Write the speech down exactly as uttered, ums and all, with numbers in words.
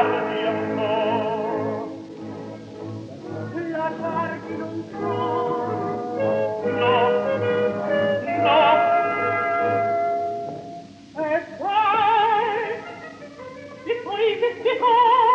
guardi un po'. La guardi non so. No, no. E sai, i tuoi vestiti